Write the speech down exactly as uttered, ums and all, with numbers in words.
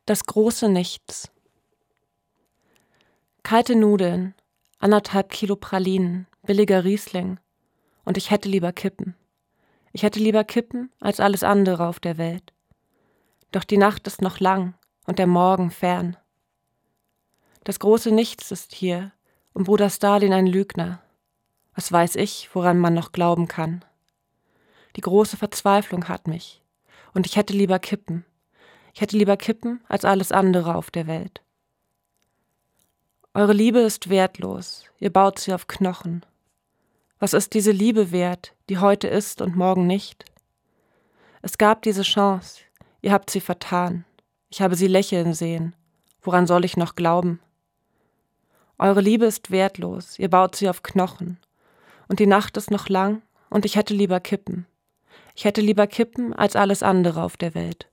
Das große Nichts. Kalte Nudeln, anderthalb Kilo Pralinen, billiger Riesling. Und ich hätte lieber Kippen. Ich hätte lieber Kippen als alles andere auf der Welt. Doch die Nacht ist noch lang und der Morgen fern. Das große Nichts ist hier und Bruder Stalin ein Lügner. Was weiß ich, woran man noch glauben kann. Die große Verzweiflung hat mich und ich hätte lieber Kippen. Ich hätte lieber Kippen als alles andere auf der Welt. Eure Liebe ist wertlos, ihr baut sie auf Knochen. Was ist diese Liebe wert, die heute ist und morgen nicht? Es gab diese Chance, ihr habt sie vertan. Ich habe sie lächeln sehen. Woran soll ich noch glauben? Eure Liebe ist wertlos, ihr baut sie auf Knochen. Und die Nacht ist noch lang und ich hätte lieber Kippen. Ich hätte lieber Kippen als alles andere auf der Welt.